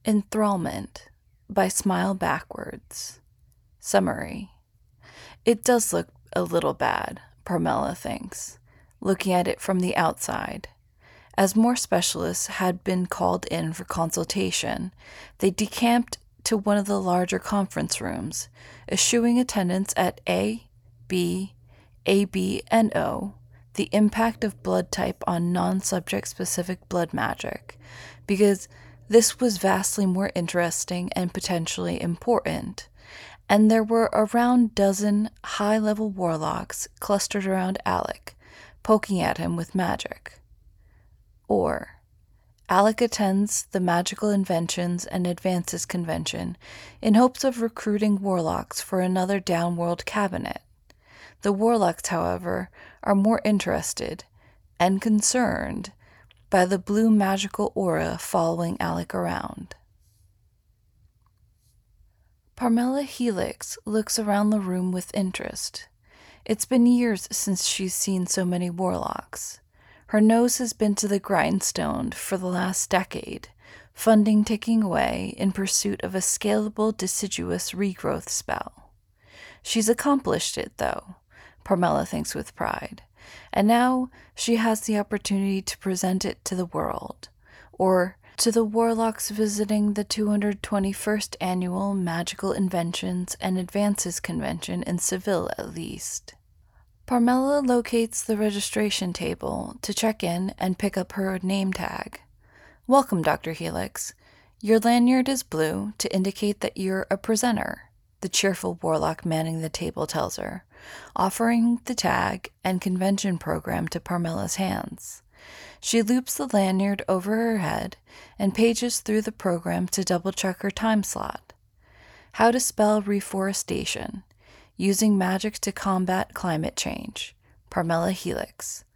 Enthrallment by Smile Backwards. Summary. It does look a little bad, Parmela thinks, looking at it from the outside. As more specialists had been called in for consultation, they decamped to one of the larger conference rooms, eschewing attendance at A, B, AB, and O, the impact of blood type on non-subject specific blood magic, because this was vastly more interesting and potentially important, and there were around dozen high-level warlocks clustered around Alec, poking at him with magic. Or, Alec attends the Magical Inventions and Advances Convention in hopes of recruiting warlocks for another downworld cabinet. The warlocks, however, are more interested and concerned by the blue magical aura following Alec around. Parmela Helix looks around the room with interest. It's been years since she's seen so many warlocks. Her nose has been to the grindstone for the last decade, funding ticking away in pursuit of a scalable deciduous regrowth spell. She's accomplished it, though, Parmela thinks with pride, and now she has the opportunity to present it to the world, or to the warlocks visiting the 221st Annual Magical Inventions and Advances Convention in Seville, at least. Parmela locates the registration table to check in and pick up her name tag. Welcome, Dr. Helix. Your lanyard is blue to indicate that you're a presenter, the cheerful warlock manning the table tells her, offering the tag and convention program to Parmela's hands. She loops the lanyard over her head and pages through the program to double-check her time slot. How to spell reforestation. Using magic to combat climate change. Parmela Helix.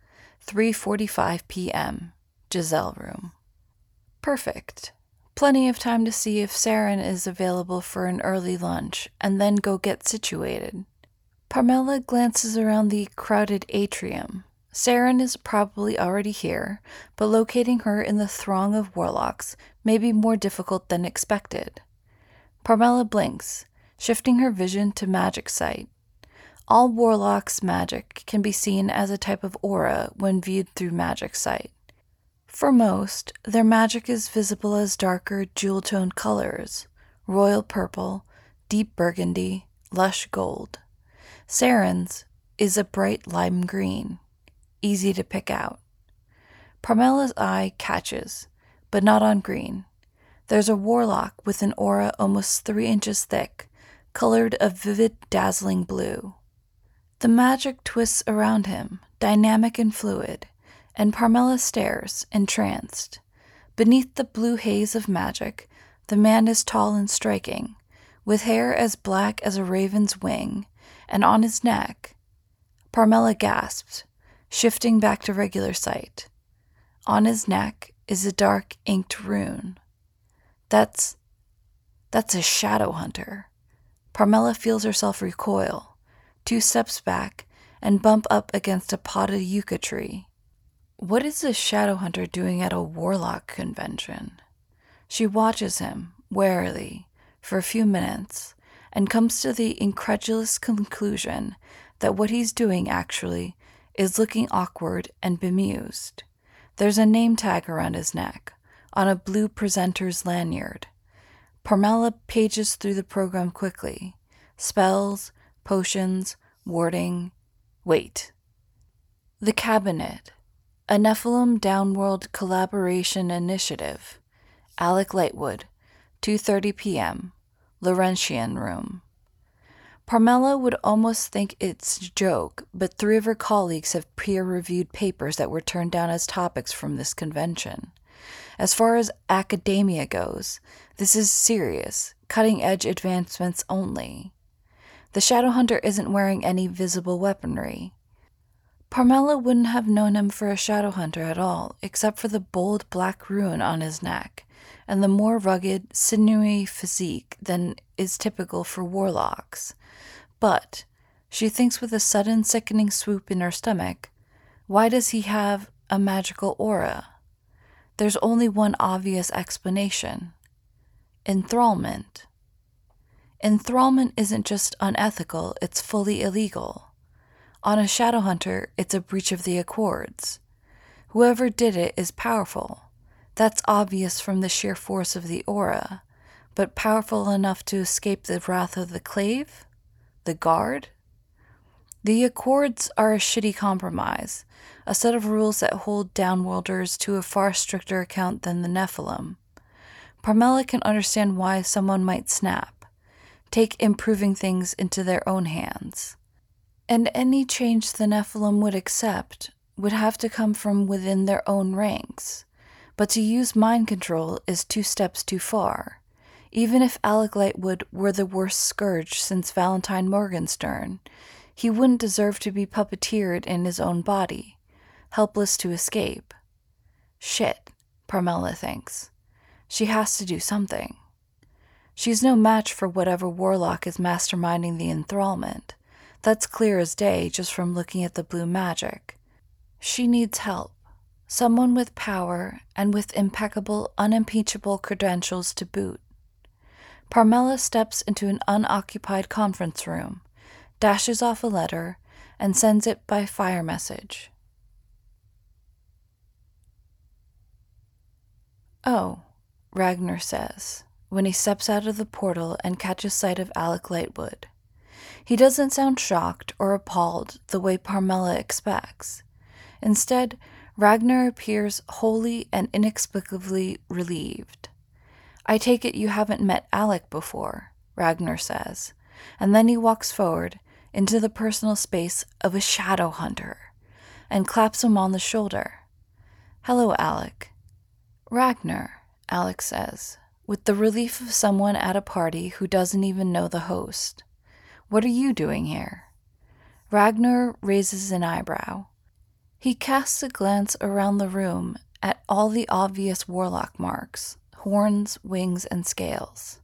3:45 p.m. Giselle Room. Perfect. Plenty of time to see if Saren is available for an early lunch, and then go get situated. Parmela glances around the crowded atrium. Saren is probably already here, but locating her in the throng of warlocks may be more difficult than expected. Parmela blinks, shifting her vision to magic sight. All warlocks' magic can be seen as a type of aura when viewed through magic sight. For most, their magic is visible as darker jewel-toned colors, royal purple, deep burgundy, lush gold. Saren's is a bright lime green, easy to pick out. Parmela's eye catches, but not on green. There's a warlock with an aura almost 3 inches thick, colored a vivid, dazzling blue. The magic twists around him, dynamic and fluid, and Parmela stares, entranced. Beneath the blue haze of magic, the man is tall and striking, with hair as black as a raven's wing, and on his neck. Parmela gasps, shifting back to regular sight. On his neck is a dark inked rune. That's a shadow hunter. Parmela feels herself recoil, 2 steps back, and bump up against a potted yucca tree. What is a shadow hunter doing at a warlock convention? She watches him, warily, for a few minutes, and comes to the incredulous conclusion that what he's doing, actually, is looking awkward and bemused. There's a name tag around his neck, on a blue presenter's lanyard. Parmela pages through the program quickly. Spells, potions, warding. Wait. The Cabinet. A Nephilim Downworld Collaboration Initiative. Alec Lightwood. 2:30 p.m. Laurentian Room. Parmela would almost think it's a joke, but 3 of her colleagues have peer-reviewed papers that were turned down as topics from this convention. As far as academia goes, this is serious, cutting-edge advancements only. The Shadowhunter isn't wearing any visible weaponry. Parmela wouldn't have known him for a Shadowhunter at all, except for the bold black rune on his neck, and the more rugged, sinewy physique than is typical for warlocks. But, she thinks with a sudden sickening swoop in her stomach, why does he have a magical aura? There's only one obvious explanation. Enthrallment. Enthrallment isn't just unethical, it's fully illegal. On a Shadowhunter, it's a breach of the Accords. Whoever did it is powerful. That's obvious from the sheer force of the aura, but powerful enough to escape the wrath of the Clave? The Guard? The Accords are a shitty compromise, a set of rules that hold Downworlders to a far stricter account than the Nephilim. Parmela can understand why someone might snap, take improving things into their own hands. And any change the Nephilim would accept would have to come from within their own ranks. But to use mind control is 2 steps too far. Even if Alec Lightwood were the worst scourge since Valentine Morgenstern, he wouldn't deserve to be puppeteered in his own body, helpless to escape. Shit, Parmela thinks. She has to do something. She's no match for whatever warlock is masterminding the enthrallment. That's clear as day just from looking at the blue magic. She needs help. Someone with power and with impeccable, unimpeachable credentials to boot. Parmela steps into an unoccupied conference room, dashes off a letter, and sends it by fire message. "Oh," Ragnar says, when he steps out of the portal and catches sight of Alec Lightwood. He doesn't sound shocked or appalled the way Parmela expects. Instead, Ragnar appears wholly and inexplicably relieved. "I take it you haven't met Alec before," Ragnar says, and then he walks forward into the personal space of a Shadowhunter and claps him on the shoulder. "Hello, Alec." "Ragnar," Alec says, with the relief of someone at a party who doesn't even know the host. "What are you doing here?" Ragnar raises an eyebrow. He casts a glance around the room at all the obvious warlock marks, horns, wings, and scales.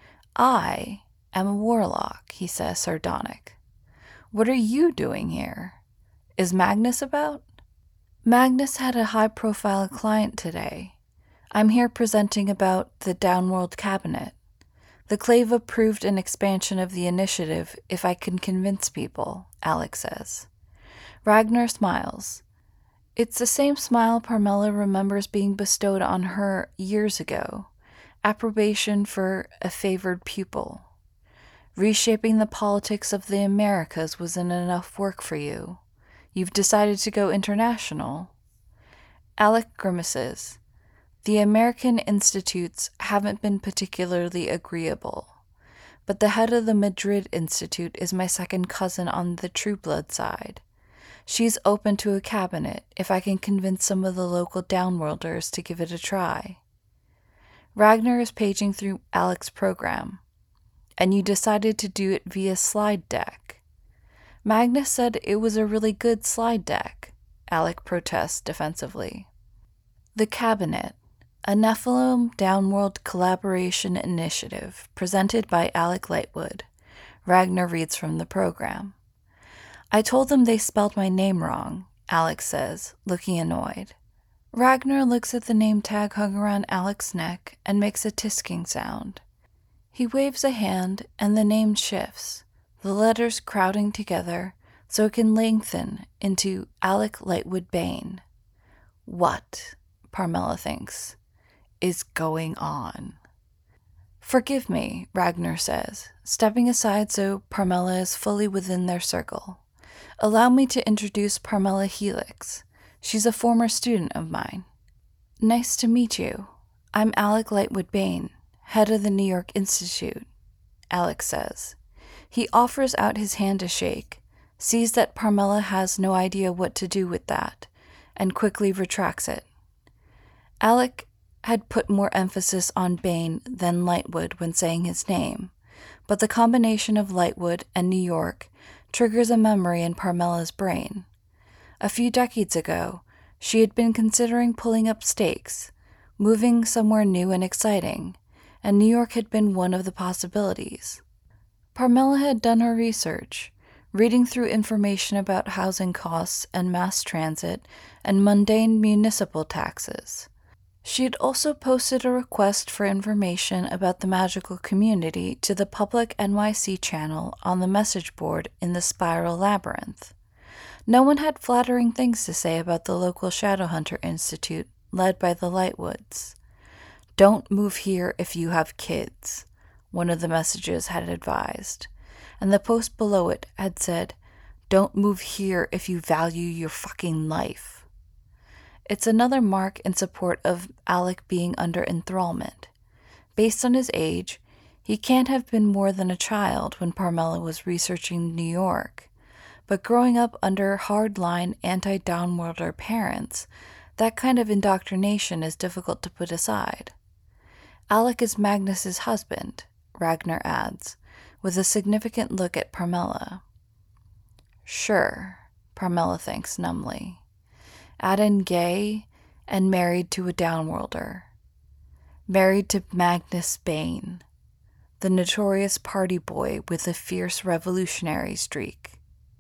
"I am a warlock," he says, sardonic. "What are you doing here? Is Magnus about?" "Magnus had a high-profile client today. I'm here presenting about the Downworld Cabinet. The Clave approved an expansion of the initiative if I can convince people," Alec says. Ragnar smiles. It's the same smile Parmela remembers being bestowed on her years ago. Approbation for a favored pupil. Reshaping the politics of the Americas wasn't enough work for you. You've decided to go international. Alec grimaces. The American institutes haven't been particularly agreeable, but the head of the Madrid Institute is my second cousin on the True Blood side. She's open to a cabinet if I can convince some of the local Downworlders to give it a try. Ragnar is paging through Alec's program, and you decided to do it via slide deck. Magnus said it was a really good slide deck, Alec protests defensively. The Cabinet, a Nephilim Downworld collaboration initiative presented by Alec Lightwood, Ragnar reads from the program. I told them they spelled my name wrong, Alec says, looking annoyed. Ragnar looks at the name tag hung around Alec's neck and makes a tisking sound. He waves a hand and the name shifts, the letters crowding together so it can lengthen into Alec Lightwood Bane. What, Parmela thinks, is going on? Forgive me, Ragnar says, stepping aside so Parmela is fully within their circle. Allow me to introduce Parmela Helix. She's a former student of mine. Nice to meet you. I'm Alec Lightwood Bane, head of the New York Institute, Alec says. He offers out his hand to shake, sees that Parmela has no idea what to do with that, and quickly retracts it. Alec had put more emphasis on Bane than Lightwood when saying his name, but the combination of Lightwood and New York triggers a memory in Parmela's brain. A few decades ago, she had been considering pulling up stakes, moving somewhere new and exciting, and New York had been one of the possibilities. Parmela had done her research, reading through information about housing costs and mass transit and mundane municipal taxes. She had also posted a request for information about the magical community to the public NYC channel on the message board in the Spiral Labyrinth. No one had flattering things to say about the local Shadowhunter Institute, led by the Lightwoods. "Don't move here if you have kids," one of the messages had advised, and the post below it had said, "Don't move here if you value your fucking life." It's another mark in support of Alec being under enthrallment. Based on his age, he can't have been more than a child when Parmela was researching New York. But growing up under hardline anti-Downworlder parents, that kind of indoctrination is difficult to put aside. Alec is Magnus's husband, Ragnar adds, with a significant look at Parmela. Sure, Parmela thinks numbly. Add in gay and married to a Downworlder. Married to Magnus Bane, the notorious party boy with a fierce revolutionary streak.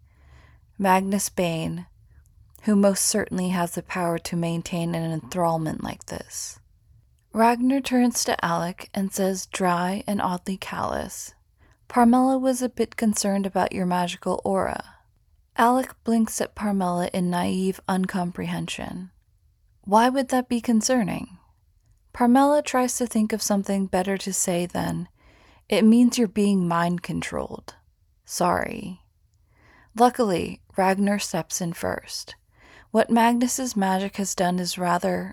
Magnus Bane, who most certainly has the power to maintain an enthrallment like this. Ragnar turns to Alec and says, dry and oddly callous, "Parmela was a bit concerned about your magical aura." Alec blinks at Parmela in naive uncomprehension. Why would that be concerning? Parmela tries to think of something better to say than, "It means you're being mind-controlled. Sorry." Luckily, Ragnar steps in first. What Magnus's magic has done is rather,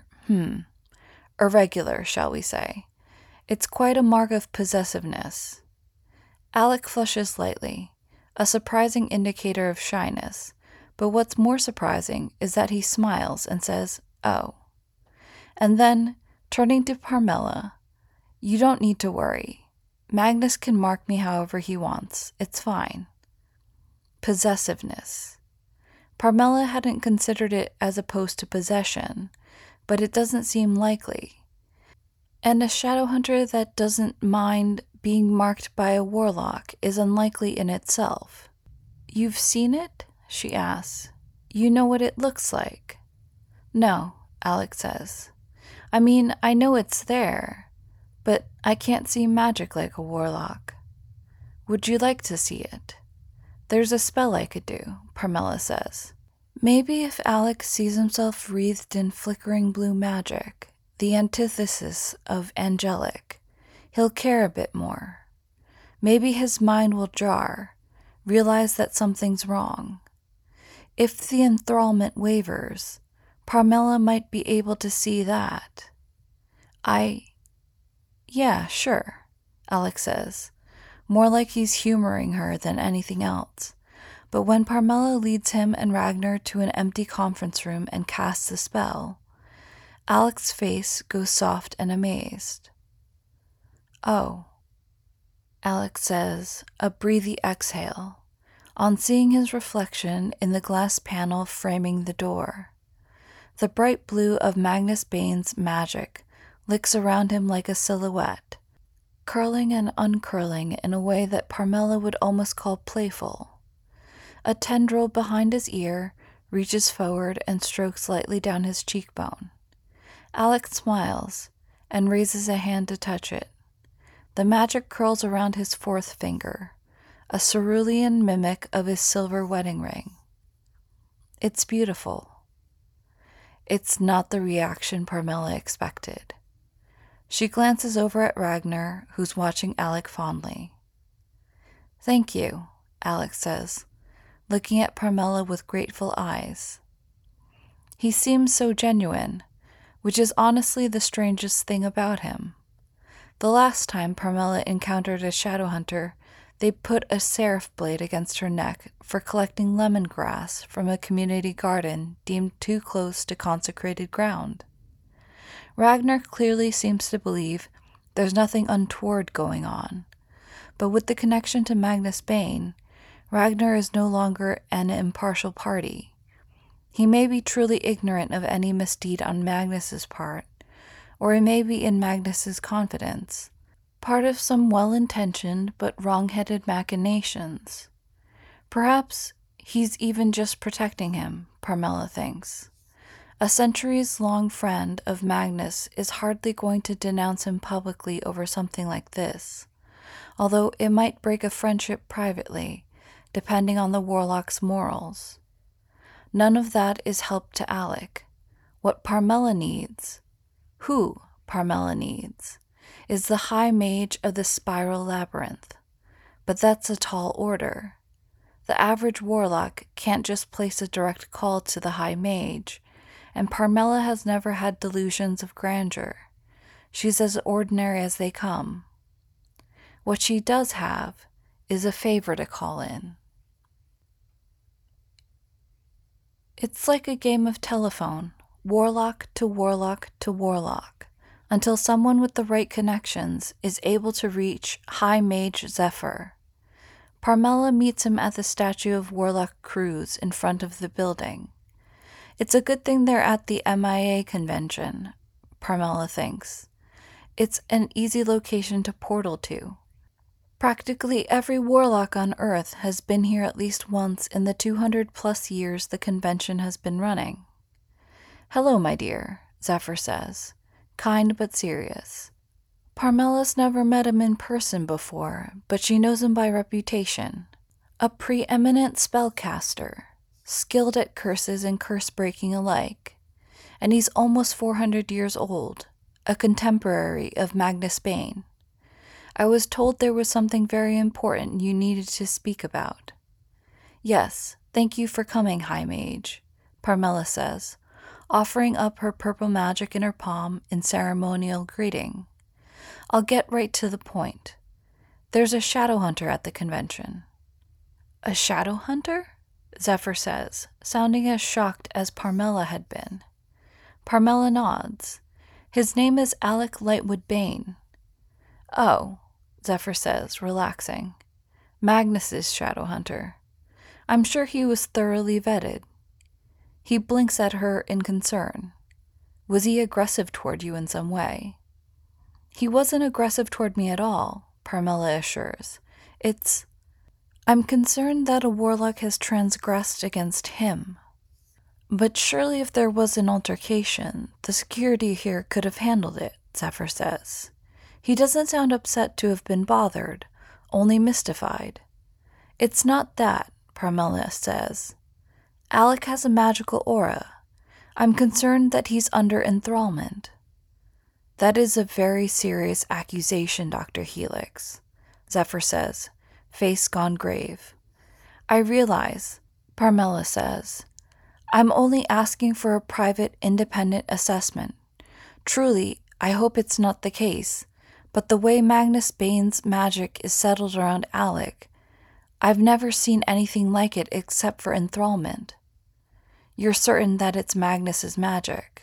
irregular, shall we say. It's quite a mark of possessiveness. Alec flushes lightly, a surprising indicator of shyness, but what's more surprising is that he smiles and says, "Oh." And then, turning to Parmela, "You don't need to worry. Magnus can mark me however he wants. It's fine." Possessiveness. Parmela hadn't considered it as opposed to possession, but it doesn't seem likely. And a Shadowhunter that doesn't mind being marked by a warlock is unlikely in itself. "You've seen it?" she asks. "You know what it looks like?" "No," Alec says. "I mean, I know it's there, but I can't see magic like a warlock." "Would you like to see it?" "There's a spell I could do," Parmela says. Maybe if Alec sees himself wreathed in flickering blue magic, the antithesis of angelic, he'll care a bit more. Maybe his mind will jar, realize that something's wrong. If the enthrallment wavers, Parmela might be able to see that. Yeah, sure," Alec says, more like he's humoring her than anything else. But when Parmela leads him and Ragnar to an empty conference room and casts the spell, Alec's face goes soft and amazed. "Oh," Alec says, a breathy exhale, on seeing his reflection in the glass panel framing the door. The bright blue of Magnus Bane's magic licks around him like a silhouette, curling and uncurling in a way that Parmela would almost call playful. A tendril behind his ear reaches forward and strokes lightly down his cheekbone. Alec smiles and raises a hand to touch it. The magic curls around his fourth finger, a cerulean mimic of his silver wedding ring. It's beautiful. It's not the reaction Parmela expected. She glances over at Ragnar, who's watching Alec fondly. "Thank you," Alec says, looking at Parmela with grateful eyes. He seems so genuine, which is honestly the strangest thing about him. The last time Parmela encountered a Shadowhunter, they put a seraph blade against her neck for collecting lemongrass from a community garden deemed too close to consecrated ground. Ragnar clearly seems to believe there's nothing untoward going on, but with the connection to Magnus Bane, Ragnar is no longer an impartial party. He may be truly ignorant of any misdeed on Magnus's part, or he may be in Magnus's confidence, part of some well-intentioned but wrong-headed machinations. Perhaps he's even just protecting him, Parmela thinks. A centuries-long friend of Magnus is hardly going to denounce him publicly over something like this, although it might break a friendship privately, depending on the warlock's morals. None of that is help to Alec. What Parmela needs, who Parmela needs, is the High Mage of the Spiral Labyrinth. But that's a tall order. The average warlock can't just place a direct call to the High Mage, and Parmela has never had delusions of grandeur. She's as ordinary as they come. What she does have is a favor to call in. It's like a game of telephone, warlock to warlock to warlock, until someone with the right connections is able to reach High Mage Zephyr. Parmela meets him at the statue of Warlock Cruz in front of the building. It's a good thing they're at the MIA convention, Parmela thinks. It's an easy location to portal to. Practically every warlock on Earth has been here at least once in the 200-plus years the convention has been running. "Hello, my dear," Zephyr says, kind but serious. Parmela's never met him in person before, but she knows him by reputation. A preeminent spellcaster, skilled at curses and curse-breaking alike. And he's almost 400 years old, a contemporary of Magnus Bane. "I was told there was something very important you needed to speak about." "Yes, thank you for coming, High Mage," Parmela says, offering up her purple magic in her palm in ceremonial greeting. "I'll get right to the point. There's a shadow hunter at the convention." "A shadow hunter?" Zephyr says, sounding as shocked as Parmela had been. Parmela nods. "His name is Alec Lightwood Bane." "Oh," Zephyr says, relaxing. "Magnus's shadow hunter. I'm sure he was thoroughly vetted." He blinks at her in concern. "Was he aggressive toward you in some way?" "He wasn't aggressive toward me at all," Parmela assures. I'm concerned that a warlock has transgressed against him." "But surely if there was an altercation, the security here could have handled it," Zephyr says. He doesn't sound upset to have been bothered, only mystified. "It's not that," Parmela says. "Alec has a magical aura. I'm concerned that he's under enthrallment." "That is a very serious accusation, Dr. Helix," Zephyr says, face gone grave. "I realize," Parmela says. "I'm only asking for a private, independent assessment. Truly, I hope it's not the case, but the way Magnus Bane's magic is settled around Alec, I've never seen anything like it except for enthrallment." "You're certain that it's Magnus's magic?"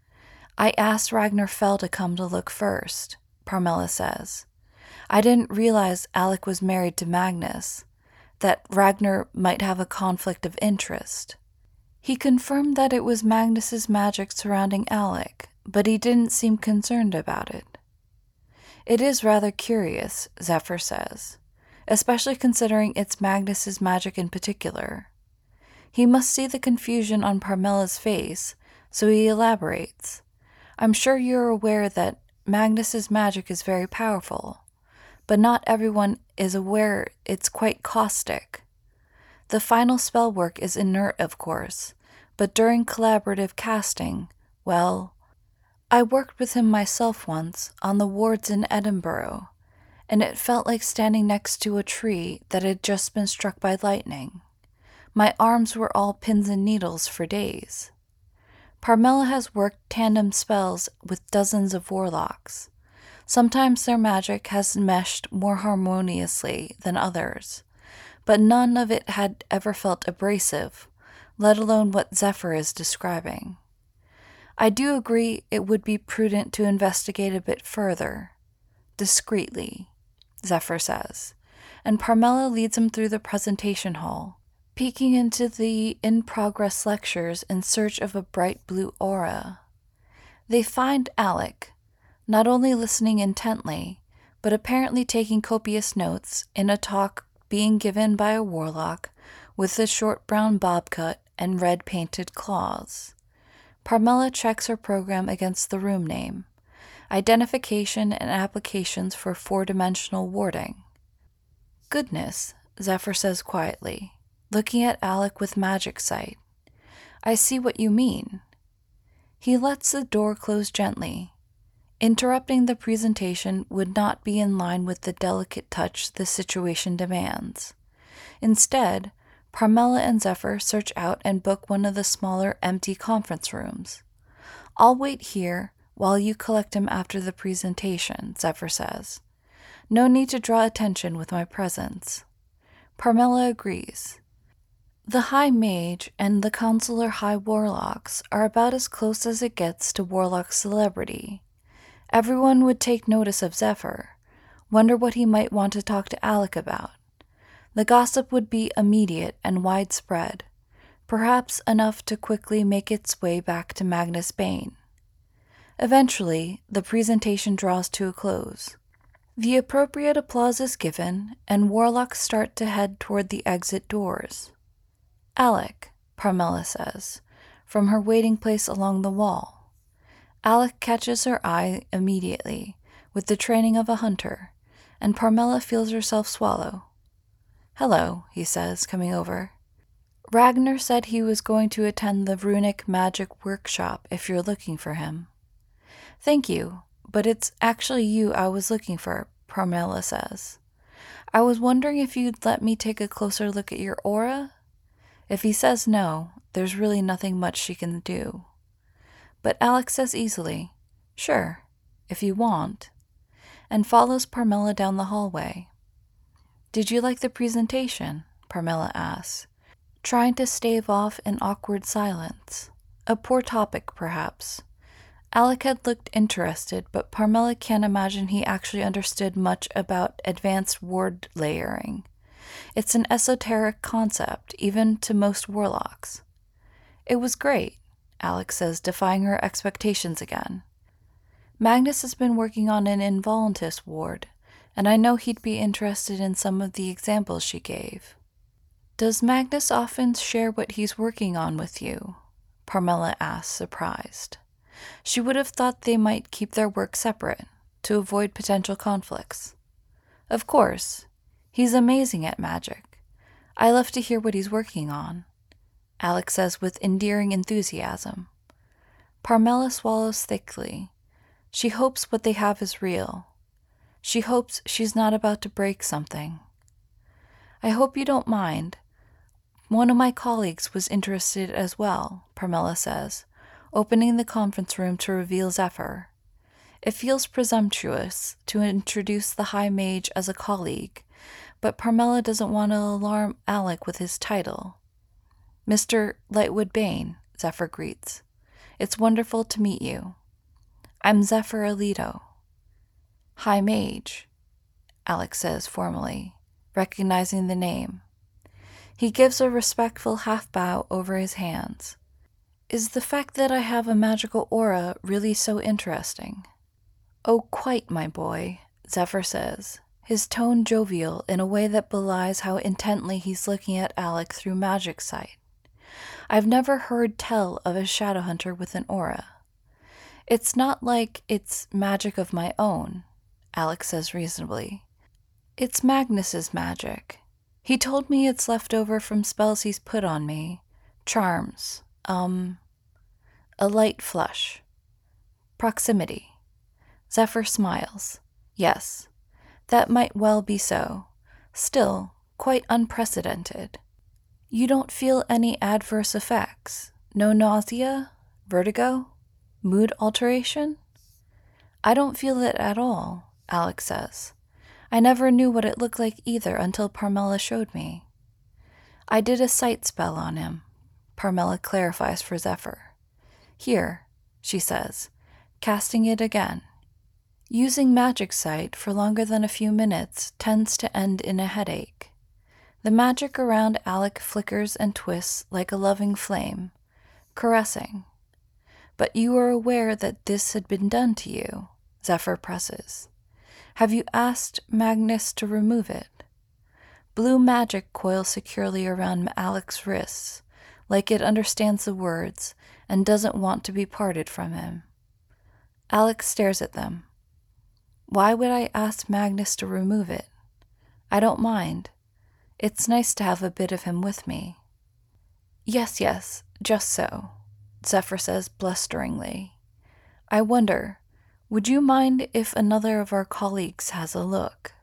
"I asked Ragnar Fell to come to look first," Parmela says. "I didn't realize Alec was married to Magnus, that Ragnar might have a conflict of interest. He confirmed that it was Magnus's magic surrounding Alec, but he didn't seem concerned about it." "It is rather curious," Zephyr says, "especially considering it's Magnus's magic in particular." He must see the confusion on Parmela's face, so he elaborates. "I'm sure you're aware that Magnus's magic is very powerful, but not everyone is aware it's quite caustic. The final spell work is inert, of course, but during collaborative casting, well, I worked with him myself once on the wards in Edinburgh, and it felt like standing next to a tree that had just been struck by lightning. My arms were all pins and needles for days." Parmela has worked tandem spells with dozens of warlocks. Sometimes their magic has meshed more harmoniously than others, but none of it had ever felt abrasive, let alone what Zephyr is describing. "I do agree it would be prudent to investigate a bit further. Discreetly," Zephyr says, and Parmela leads him through the presentation hall, peeking into the in-progress lectures in search of a bright blue aura. They find Alec, not only listening intently, but apparently taking copious notes in a talk being given by a warlock with a short brown bob cut and red painted claws. Parmela checks her program against the room name, identification and applications for four-dimensional warding. Goodness, Zephyr says quietly, looking at Alec with magic sight. I see what you mean. He lets the door close gently. Interrupting the presentation would not be in line with the delicate touch the situation demands. Instead, Parmela and Zephyr search out and book one of the smaller, empty conference rooms. I'll wait here while you collect him after the presentation, Zephyr says. No need to draw attention with my presence. Parmela agrees. The High Mage and the Consular High Warlocks are about as close as it gets to Warlock celebrity. Everyone would take notice of Zephyr, wonder what he might want to talk to Alec about. The gossip would be immediate and widespread, perhaps enough to quickly make its way back to Magnus Bane. Eventually, the presentation draws to a close. The appropriate applause is given, and warlocks start to head toward the exit doors. Alec, Parmela says, from her waiting place along the wall. Alec catches her eye immediately, with the training of a hunter, and Parmela feels herself swallow. Hello, he says, coming over. Ragnar said he was going to attend the runic magic workshop if you're looking for him. Thank you, but it's actually you I was looking for, Parmela says. I was wondering if you'd let me take a closer look at your aura? If he says no, there's really nothing much she can do. But Alex says easily, sure, if you want, and follows Parmela down the hallway. Did you like the presentation? Parmela asks, trying to stave off an awkward silence. A poor topic, perhaps. Alec had looked interested, but Parmela can't imagine he actually understood much about advanced ward layering. It's an esoteric concept, even to most warlocks. It was great, Alec says, defying her expectations again. Magnus has been working on an involuntus ward, and I know he'd be interested in some of the examples she gave. Does Magnus often share what he's working on with you? Parmela asked, surprised. She would have thought they might keep their work separate, to avoid potential conflicts. Of course. He's amazing at magic. I love to hear what he's working on, Alex says with endearing enthusiasm. Parmela swallows thickly. She hopes what they have is real. She hopes she's not about to break something. I hope you don't mind. One of my colleagues was interested as well, Parmela says, opening the conference room to reveal Zephyr. It feels presumptuous to introduce the High Mage as a colleague, but Parmela doesn't want to alarm Alec with his title. Mr. Lightwood Bane, Zephyr greets. It's wonderful to meet you. I'm Zephyr Alito. High Mage, Alec says formally, recognizing the name. He gives a respectful half-bow over his hands. Is the fact that I have a magical aura really so interesting? Oh, quite, my boy, Zephyr says, his tone jovial in a way that belies how intently he's looking at Alec through magic sight. I've never heard tell of a shadow hunter with an aura. It's not like it's magic of my own, Alec says reasonably. It's Magnus's magic. He told me it's left over from spells he's put on me. Charms. A light flush. Proximity. Zephyr smiles. Yes, that might well be so. Still, quite unprecedented. You don't feel any adverse effects? No nausea? Vertigo? Mood alteration? I don't feel it at all, Alex says. I never knew what it looked like either until Parmela showed me. I did a sight spell on him, Parmela clarifies for Zephyr. Here, she says, casting it again. Using magic sight for longer than a few minutes tends to end in a headache. The magic around Alec flickers and twists like a loving flame, caressing. But you are aware that this had been done to you, Zephyr presses. Have you asked Magnus to remove it? Blue magic coils securely around Alec's wrists, like it understands the words, and doesn't want to be parted from him. Alec stares at them. Why would I ask Magnus to remove it? I don't mind. It's nice to have a bit of him with me. Yes, just so, Zephyr says blusteringly. I wonder, would you mind if another of our colleagues has a look?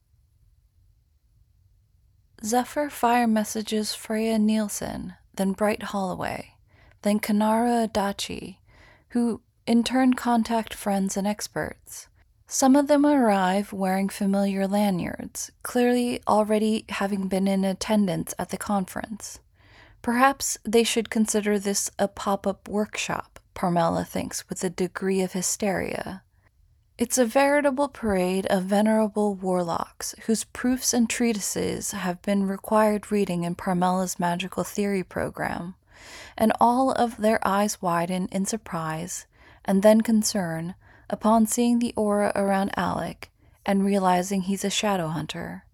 Zephyr fire messages Freya Nielsen, then Bright Holloway, then Kanara Adachi, who in turn contact friends and experts. Some of them arrive wearing familiar lanyards, clearly already having been in attendance at the conference. Perhaps they should consider this a pop-up workshop, Parmela thinks with a degree of hysteria. It's a veritable parade of venerable warlocks whose proofs and treatises have been required reading in Parmela's magical theory program, and all of their eyes widen in surprise and then concern upon seeing the aura around Alec and realizing he's a shadow hunter.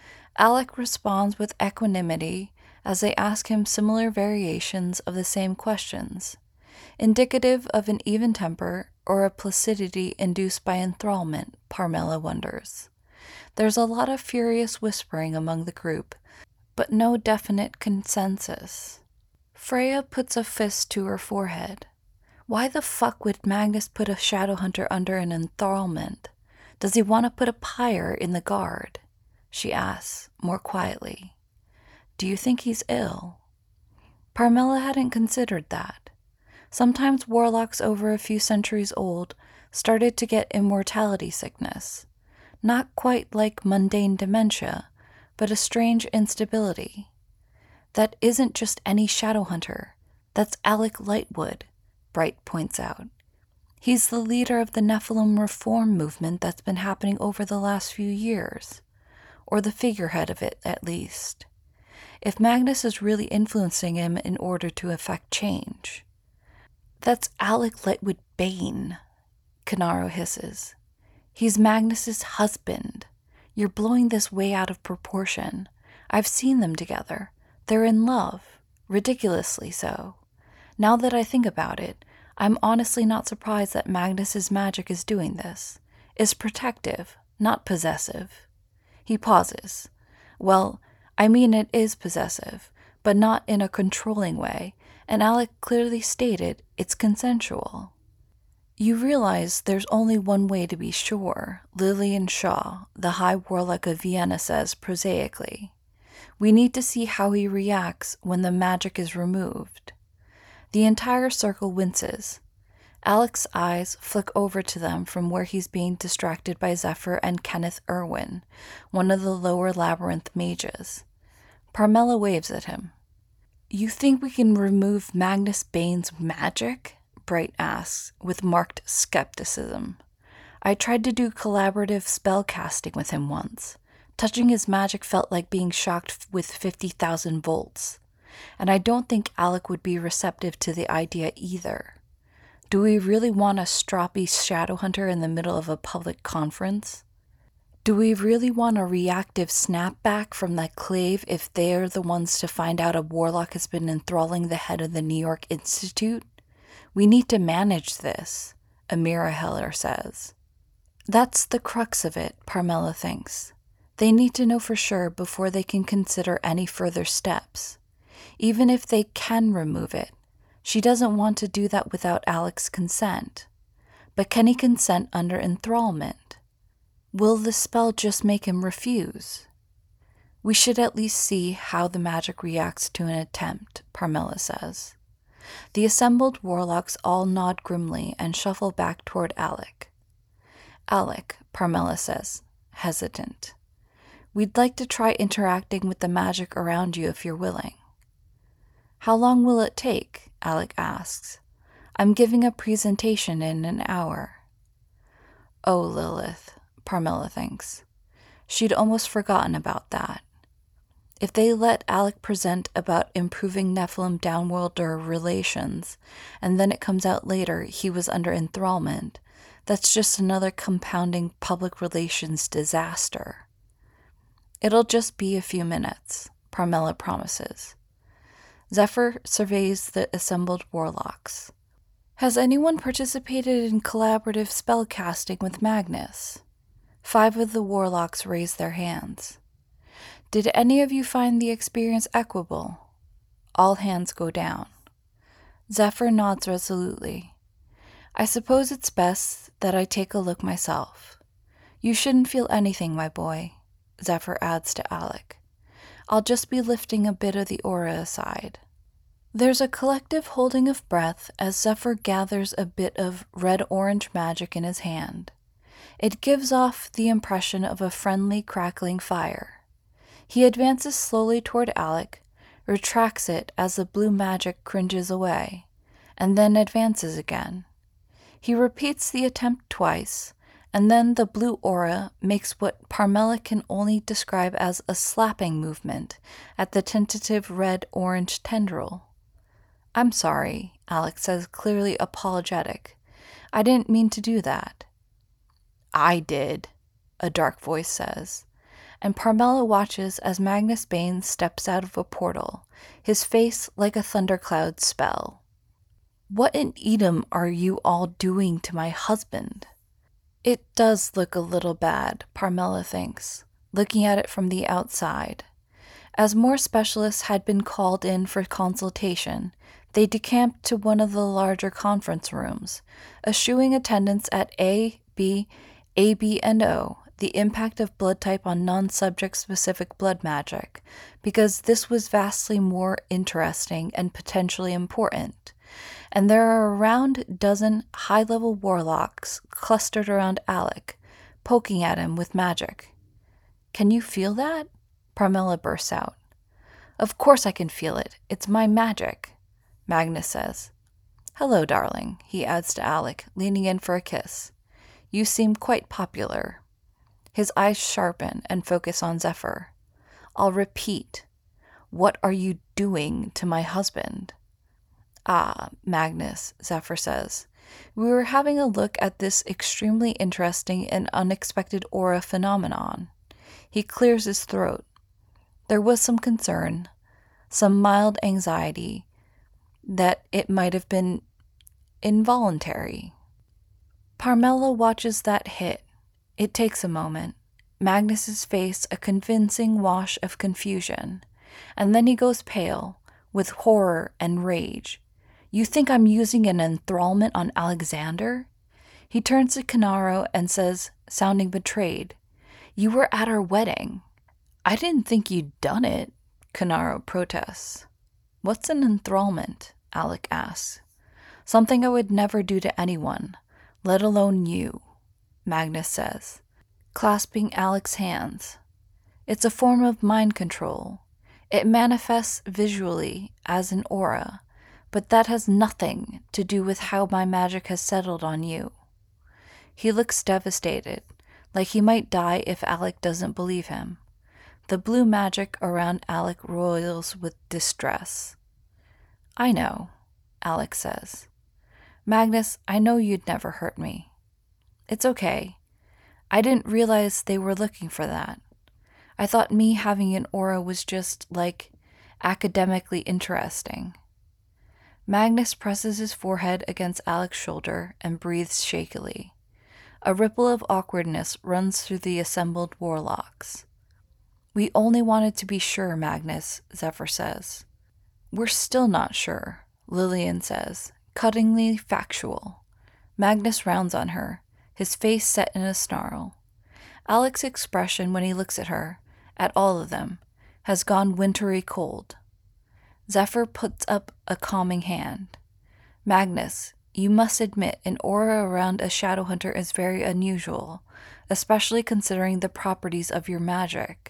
Alec responds with equanimity as they ask him similar variations of the same questions, indicative of an even temper or a placidity induced by enthrallment, Parmela wonders. There's a lot of furious whispering among the group, but no definite consensus. Freya puts a fist to her forehead. Why the fuck would Magnus put a shadow hunter under an enthrallment? Does he want to put a pyre in the guard? She asks, more quietly. Do you think he's ill? Parmela hadn't considered that. Sometimes warlocks over a few centuries old started to get immortality sickness. Not quite like mundane dementia, but a strange instability. That isn't just any shadow hunter. That's Alec Lightwood, Bright points out. He's the leader of the Nephilim reform movement that's been happening over the last few years, or the figurehead of it, at least. If Magnus is really influencing him in order to effect change. That's Alec Lightwood Bane, Canaro hisses. He's Magnus's husband. You're blowing this way out of proportion. I've seen them together. They're in love, ridiculously so. Now that I think about it, I'm honestly not surprised that Magnus's magic is doing this. Is protective, not possessive. He pauses. Well, I mean it is possessive, but not in a controlling way, and Alec clearly stated it's consensual. You realize there's only one way to be sure, Lillian Shaw, the High Warlock of Vienna says prosaically. We need to see how he reacts when the magic is removed. The entire circle winces. Alec's eyes flick over to them from where he's being distracted by Zephyr and Kenneth Irwin, one of the lower labyrinth mages. Parmela waves at him. You think we can remove Magnus Bane's magic? Bright asks, with marked skepticism. I tried to do collaborative spell casting with him once. Touching his magic felt like being shocked with 50,000 volts. And I don't think Alec would be receptive to the idea either. Do we really want a stroppy shadow hunter in the middle of a public conference? Do we really want a reactive snapback from that clave if they're the ones to find out a warlock has been enthralling the head of the New York Institute? We need to manage this, Amira Heller says. That's the crux of it, Parmela thinks. They need to know for sure before they can consider any further steps. Even if they can remove it, she doesn't want to do that without Alec's consent. But can he consent under enthrallment? Will the spell just make him refuse? We should at least see how the magic reacts to an attempt, Parmela says. The assembled warlocks all nod grimly and shuffle back toward Alec. Alec, Parmela says, hesitant. We'd like to try interacting with the magic around you if you're willing. How long will it take? Alec asks. I'm giving a presentation in an hour. Oh, Lilith, Parmela thinks. She'd almost forgotten about that. If they let Alec present about improving Nephilim downworlder relations, and then it comes out later he was under enthrallment, that's just another compounding public relations disaster. It'll just be a few minutes, Parmela promises. Zephyr surveys the assembled warlocks. Has anyone participated in collaborative spellcasting with Magnus? 5 of the warlocks raise their hands. Did any of you find the experience equable? All hands go down. Zephyr nods resolutely. I suppose it's best that I take a look myself. You shouldn't feel anything, my boy, Zephyr adds to Alec. I'll just be lifting a bit of the aura aside. There's a collective holding of breath as Zephyr gathers a bit of red-orange magic in his hand. It gives off the impression of a friendly, crackling fire. He advances slowly toward Alec, retracts it as the blue magic cringes away, and then advances again. He repeats the attempt twice, and then the blue aura makes what Parmela can only describe as a slapping movement at the tentative red-orange tendril. I'm sorry, Alec says, clearly apologetic. I didn't mean to do that. I did, a dark voice says, and Parmela watches as Magnus Bane steps out of a portal, his face like a thundercloud spell. What in Edom are you all doing to my husband? It does look a little bad, Parmela thinks, looking at it from the outside. As more specialists had been called in for consultation, they decamped to one of the larger conference rooms, eschewing attendance at A, B, and O, the impact of blood type on non-subject-specific blood magic, because this was vastly more interesting and potentially important. And there are around a dozen high-level warlocks clustered around Alec, poking at him with magic. Can you feel that? Parmela bursts out. Of course I can feel it. It's my magic, Magnus says. Hello, darling, he adds to Alec, leaning in for a kiss. You seem quite popular. His eyes sharpen and focus on Zephyr. I'll repeat. What are you doing to my husband? Ah, Magnus, Zephyr says. We were having a look at this extremely interesting and unexpected aura phenomenon. He clears his throat. There was some concern, some mild anxiety, that it might have been involuntary. Parmela watches that hit. It takes a moment. Magnus's face a convincing wash of confusion, and then he goes pale, with horror and rage. You think I'm using an enthrallment on Alexander? He turns to Canaro and says, sounding betrayed, You were at our wedding. I didn't think you'd done it, Canaro protests. What's an enthrallment? Alec asks. Something I would never do to anyone, let alone you, Magnus says, clasping Alec's hands. It's a form of mind control. It manifests visually as an aura, but that has nothing to do with how my magic has settled on you. He looks devastated, like he might die if Alec doesn't believe him. The blue magic around Alec roils with distress. I know, Alec says. Magnus, I know you'd never hurt me. It's okay. I didn't realize they were looking for that. I thought me having an aura was just, academically interesting. Magnus presses his forehead against Alec's shoulder and breathes shakily. A ripple of awkwardness runs through the assembled warlocks. We only wanted to be sure, Magnus, Zephyr says. We're still not sure, Lillian says, cuttingly factual. Magnus rounds on her, his face set in a snarl. Alec's expression when he looks at her, at all of them, has gone wintry cold. Zephyr puts up a calming hand. Magnus, you must admit an aura around a shadow hunter is very unusual, especially considering the properties of your magic.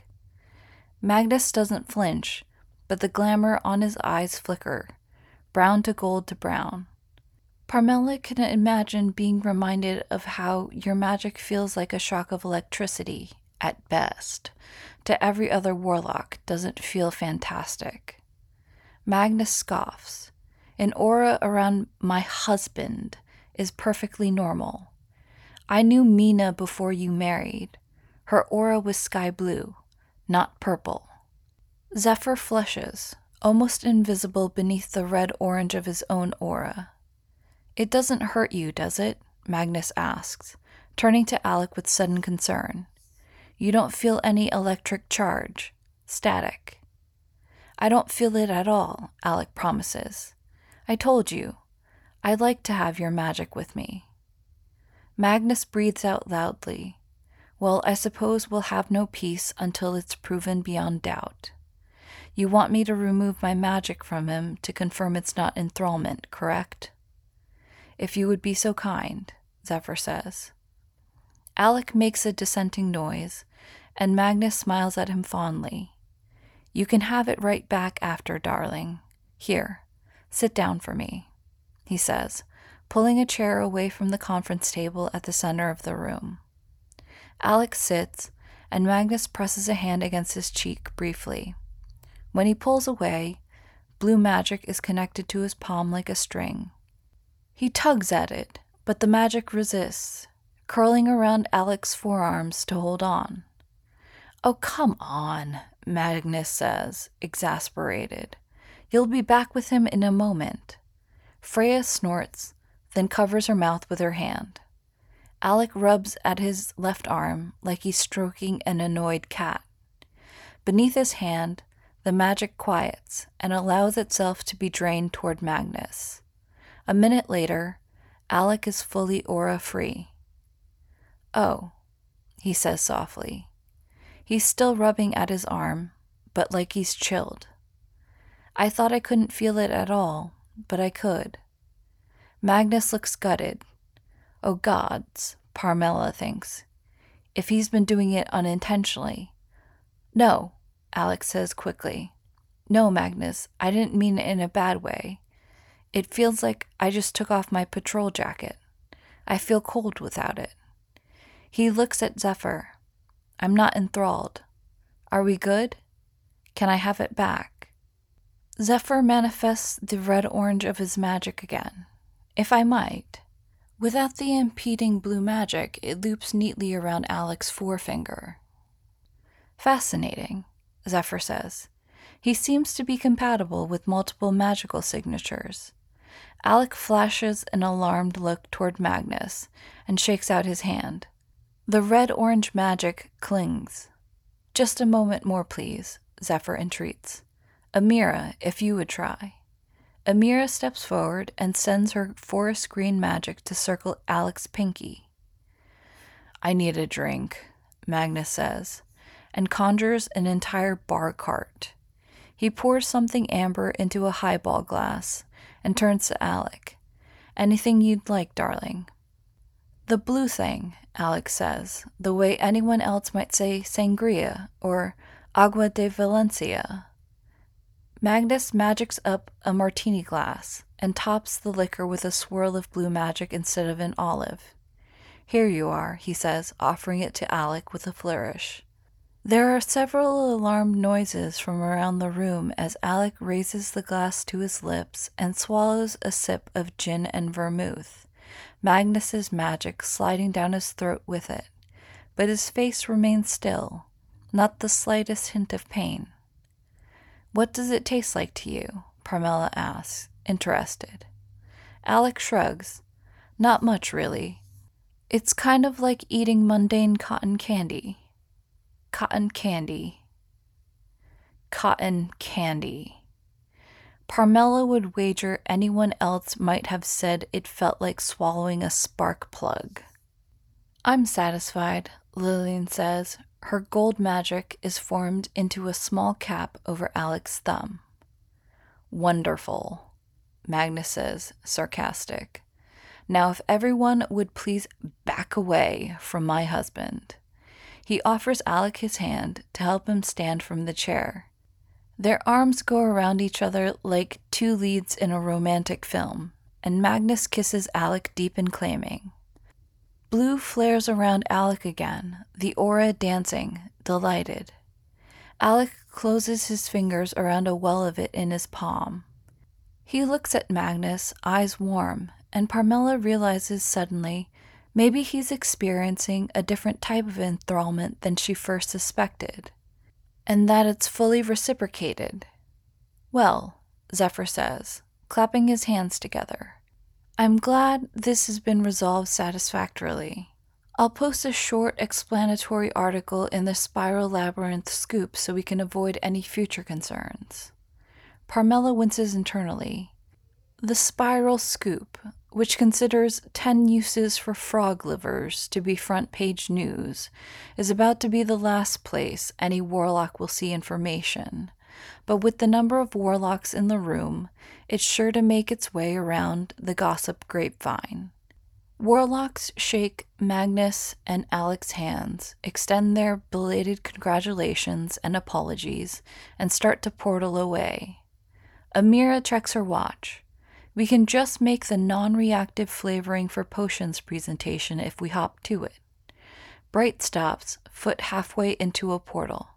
Magnus doesn't flinch, but the glamour on his eyes flicker, brown to gold to brown. Parmela can imagine being reminded of how your magic feels like a shock of electricity, at best. To every other warlock, doesn't feel fantastic. Magnus scoffs. An aura around my husband is perfectly normal. I knew Mina before you married. Her aura was sky blue, not purple. Zephyr flushes, almost invisible beneath the red-orange of his own aura. "It doesn't hurt you, does it?" Magnus asks, turning to Alec with sudden concern. "You don't feel any electric charge, static?" "I don't feel it at all," Alec promises. "I told you, I'd like to have your magic with me." Magnus breathes out loudly. "Well, I suppose we'll have no peace until it's proven beyond doubt. You want me to remove my magic from him to confirm it's not enthrallment, correct?" "If you would be so kind," Zephyr says. Alec makes a dissenting noise, and Magnus smiles at him fondly. "You can have it right back after, darling. Here, sit down for me," he says, pulling a chair away from the conference table at the center of the room. Alec sits, and Magnus presses a hand against his cheek briefly. When he pulls away, blue magic is connected to his palm like a string. He tugs at it, but the magic resists, curling around Alec's forearms to hold on. "Oh, come on," Magnus says, exasperated. "You'll be back with him in a moment." Freya snorts, then covers her mouth with her hand. Alec rubs at his left arm like he's stroking an annoyed cat. Beneath his hand, the magic quiets and allows itself to be drained toward Magnus. A minute later, Alec is fully aura-free. "Oh," he says softly. He's still rubbing at his arm, but like he's chilled. "I thought I couldn't feel it at all, but I could." Magnus looks gutted. Oh gods, Parmela thinks. If he's been doing it unintentionally. "No," Alex says quickly. "No, Magnus, I didn't mean it in a bad way. It feels like I just took off my patrol jacket. I feel cold without it." He looks at Zephyr. "I'm not enthralled. Are we good? Can I have it back?" Zephyr manifests the red-orange of his magic again. "If I might." Without the impeding blue magic, it loops neatly around Alec's forefinger. "Fascinating," Zephyr says. "He seems to be compatible with multiple magical signatures." Alec flashes an alarmed look toward Magnus and shakes out his hand. The red-orange magic clings. "Just a moment more, please," Zephyr entreats. "Amira, if you would try." Amira steps forward and sends her forest green magic to circle Alec's pinky. "I need a drink," Magnus says, and conjures an entire bar cart. He pours something amber into a highball glass and turns to Alec. "Anything you'd like, darling?" "The blue thing," Alec says, the way anyone else might say sangria or agua de Valencia. Magnus magics up a martini glass and tops the liquor with a swirl of blue magic instead of an olive. "Here you are," he says, offering it to Alec with a flourish. There are several alarmed noises from around the room as Alec raises the glass to his lips and swallows a sip of gin and vermouth, Magnus's magic sliding down his throat with it, but his face remains still, not the slightest hint of pain. "What does it taste like to you?" Parmela asks, interested. Alec shrugs. "Not much, really. It's kind of like eating mundane cotton candy." Cotton candy. Cotton candy. Parmela would wager anyone else might have said it felt like swallowing a spark plug. "I'm satisfied," Lillian says. Her gold magic is formed into a small cap over Alec's thumb. "Wonderful," Magnus says, sarcastic. "Now if everyone would please back away from my husband." He offers Alec his hand to help him stand from the chair. Their arms go around each other like two leads in a romantic film, and Magnus kisses Alec deep and claiming. Blue flares around Alec again, the aura dancing, delighted. Alec closes his fingers around a well of it in his palm. He looks at Magnus, eyes warm, and Parmela realizes suddenly maybe he's experiencing a different type of enthrallment than she first suspected, and that it's fully reciprocated. Well, Zephyr says, clapping his hands together, I'm glad this has been resolved satisfactorily. I'll post a short explanatory article in the Spiral Labyrinth Scoop so we can avoid any future concerns. Parmela winces internally. The Spiral Scoop, which considers 10 uses for frog livers to be front page news, is about to be the last place any warlock will see information. But with the number of warlocks in the room, it's sure to make its way around the gossip grapevine. Warlocks shake Magnus and Alec's hands, extend their belated congratulations and apologies, and start to portal away. Amira checks her watch. We can just make the non-reactive flavoring for potions presentation if we hop to it. Bright stops, foot halfway into a portal.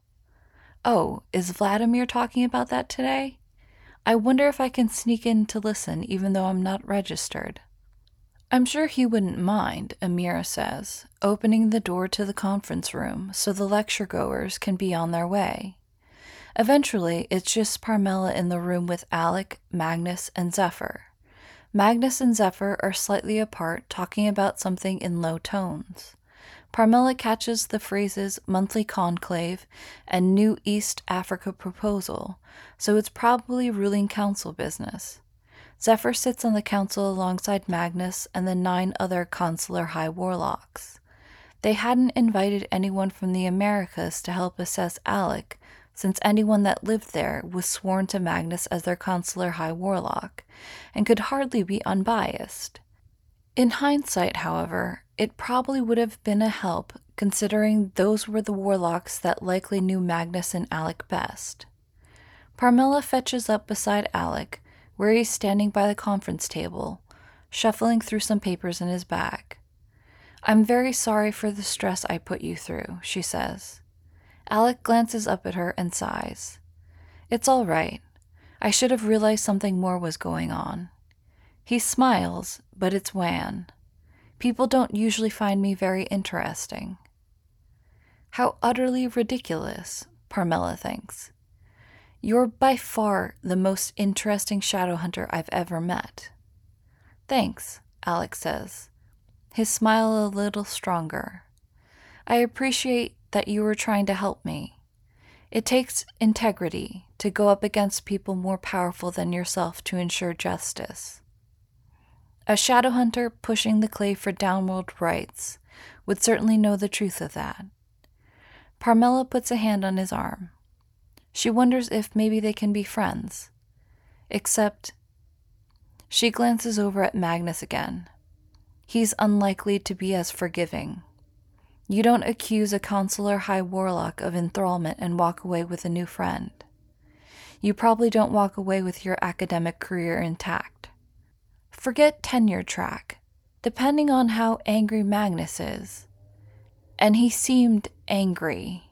Oh, is Vladimir talking about that today? I wonder if I can sneak in to listen even though I'm not registered. I'm sure he wouldn't mind, Amira says, opening the door to the conference room so the lecture-goers can be on their way. Eventually, it's just Parmela in the room with Alec, Magnus, and Zephyr. Magnus and Zephyr are slightly apart, talking about something in low tones. Parmela catches the phrases monthly conclave and new East Africa proposal, so it's probably ruling council business. Zephyr sits on the council alongside Magnus and the 9 other consular high warlocks. They hadn't invited anyone from the Americas to help assess Alec, since anyone that lived there was sworn to Magnus as their consular high warlock, and could hardly be unbiased. In hindsight, however, it probably would have been a help, considering those were the warlocks that likely knew Magnus and Alec best. Parmela fetches up beside Alec, where he's standing by the conference table, shuffling through some papers in his bag. I'm very sorry for the stress I put you through, she says. Alec glances up at her and sighs. It's all right. I should have realized something more was going on. He smiles, but it's wan. People don't usually find me very interesting. How utterly ridiculous, Parmela thinks. You're by far the most interesting shadow hunter I've ever met. Thanks, Alec says, his smile a little stronger. I appreciate that you were trying to help me. It takes integrity to go up against people more powerful than yourself to ensure justice. A shadow hunter pushing the clay for downworld rights would certainly know the truth of that. Parmela puts a hand on his arm. She wonders if maybe they can be friends. Except, she glances over at Magnus again. He's unlikely to be as forgiving. You don't accuse a consular high warlock of enthrallment and walk away with a new friend. You probably don't walk away with your academic career intact. Forget tenure track, depending on how angry Magnus is. And he seemed angry.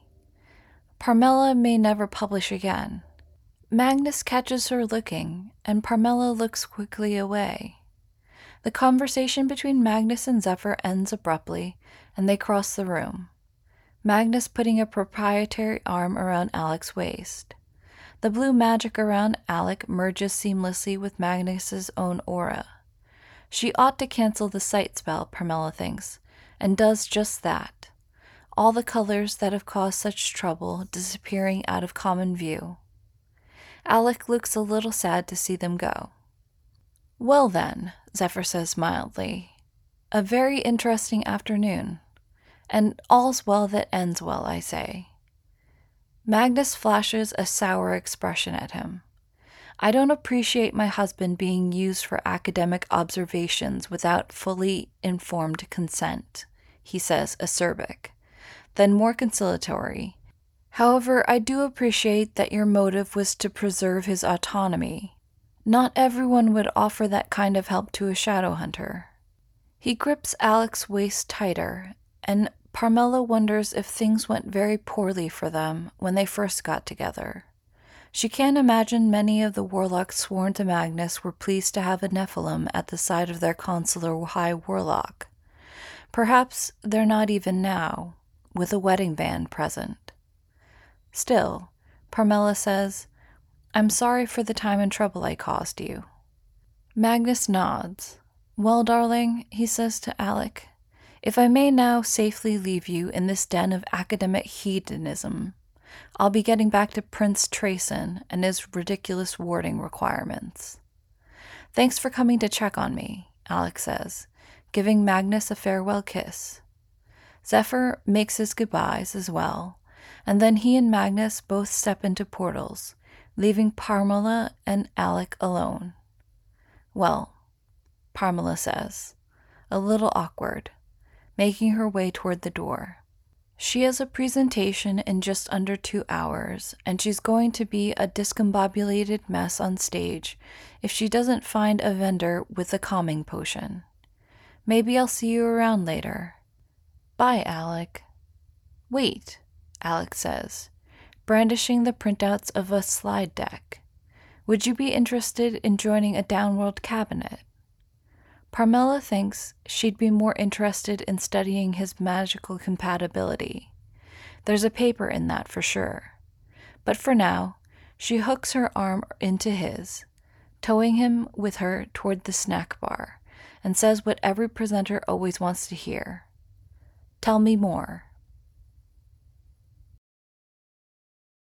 Parmela may never publish again. Magnus catches her looking, and Parmela looks quickly away. The conversation between Magnus and Zephyr ends abruptly, and they cross the room, Magnus putting a proprietary arm around Alec's waist. The blue magic around Alec merges seamlessly with Magnus's own aura. She ought to cancel the sight spell, Parmela thinks, and does just that. All the colors that have caused such trouble disappearing out of common view. Alec looks a little sad to see them go. Well then, Zephyr says mildly, a very interesting afternoon. And all's well that ends well, I say. Magnus flashes a sour expression at him. I don't appreciate my husband being used for academic observations without fully informed consent, he says acerbic. Then more conciliatory. However, I do appreciate that your motive was to preserve his autonomy. Not everyone would offer that kind of help to a shadow hunter. He grips Alec's waist tighter, and Parmela wonders if things went very poorly for them when they first got together. She can't imagine many of the warlocks sworn to Magnus were pleased to have a Nephilim at the side of their consular high warlock. Perhaps they're not even now, with a wedding band present. Still, Parmela says, I'm sorry for the time and trouble I caused you. Magnus nods. Well, darling, he says to Alec, if I may now safely leave you in this den of academic hedonism, I'll be getting back to Prince Trayson and his ridiculous warding requirements. Thanks for coming to check on me, Alec says, giving Magnus a farewell kiss. Zephyr makes his goodbyes as well, and then he and Magnus both step into portals, leaving Parmela and Alec alone. Well, Parmela says, a little awkward, making her way toward the door. She has a presentation in just under 2 hours, and she's going to be a discombobulated mess on stage if she doesn't find a vendor with a calming potion. Maybe I'll see you around later. Bye, Alec. Wait, Alec says, brandishing the printouts of a slide deck. Would you be interested in joining a downworld cabinet? Parmela thinks she'd be more interested in studying his magical compatibility. There's a paper in that for sure. But for now, she hooks her arm into his, towing him with her toward the snack bar, and says what every presenter always wants to hear. Tell me more.